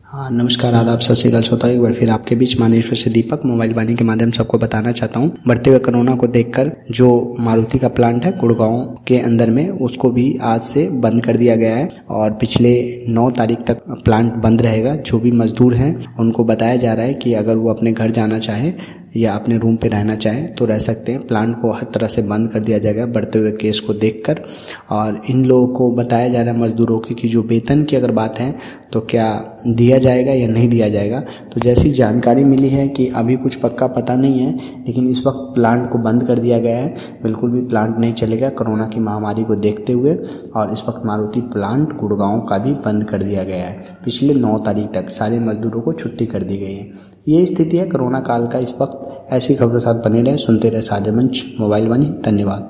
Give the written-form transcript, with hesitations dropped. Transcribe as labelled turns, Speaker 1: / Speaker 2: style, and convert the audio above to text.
Speaker 1: हाँ, नमस्कार, आदाब, सत श्री अकाल श्रोताओं। एक बार फिर आपके बीच मानेश्वर से दीपक मोबाइल वाणी के माध्यम से आपको बताना चाहता हूँ, बढ़ते हुए कोरोना को देखकर जो मारुति का प्लांट है गुड़गांव के अंदर में, उसको भी आज से बंद कर दिया गया है और पिछले 9 तारीख तक प्लांट बंद रहेगा। जो भी मजदूर हैं उनको बताया जा रहा है कि अगर वो अपने घर जाना चाहे या अपने रूम पे रहना चाहें तो रह सकते हैं। प्लांट को हर तरह से बंद कर दिया जाएगा बढ़ते हुए केस को देखकर। और इन लोगों को बताया जा रहा है मजदूरों की कि जो वेतन की अगर बात है तो क्या दिया जाएगा या नहीं दिया जाएगा। तो जैसी जानकारी मिली है कि अभी कुछ पक्का पता नहीं है, लेकिन इस वक्त प्लांट को बंद कर दिया गया है। बिल्कुल भी प्लांट नहीं चलेगा कोरोना की महामारी को देखते हुए। और इस वक्त मारुति प्लांट गुड़गांव का भी बंद कर दिया गया है। पिछले 9 तारीख तक सारे मजदूरों को छुट्टी कर दी गई है। ये स्थिति है कोरोना काल का इस वक्त। ऐसी खबरों के साथ बने रहे, सुनते रहे साझा मंच मोबाइल वाणी। धन्यवाद।